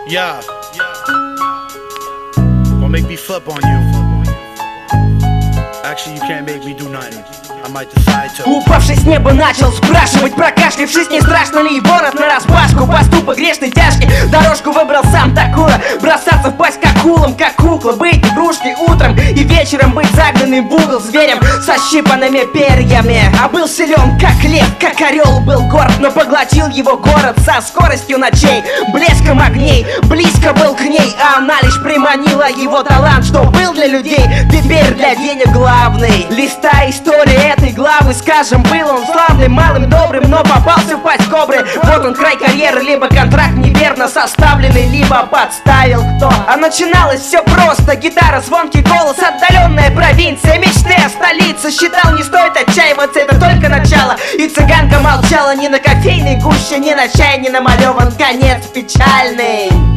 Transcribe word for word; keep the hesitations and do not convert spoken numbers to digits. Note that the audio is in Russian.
Yeah. Gonna make me flip on you. Actually, you can't make me do nothing. I might decide to. Упавший с неба начал спрашивать, прокашлившись, не страшно ли ворот нараспашку. Поступок грешный тяжкий, дорожку выбрал сам такую. Бросаться в пасть как акулам, как кукла. Быть игрушкой утром и вечером быть загнанным в угол зверем со щипанными перьями. А был силен как лев, как орел был горд, но поглотил его город со скоростью ночей, блеском огней. Близко был к ней, а она лишь приманила его талант, что был для людей, теперь для денег главный. Листая историю этой главы, скажем, был он славным, малым, добрым, но попался в пасть кобры. Вот он край карьеры, либо контракт неверно составленный, либо подставил кто. А начиналось все просто: гитара, звонкий голос, отдаленная провинция, мечты о столице. Считал, не стоит отчаиваться, это только начало. И цыганка молчала, ни на кофейной гуще, ни на чай, ни намалеван конец печальный.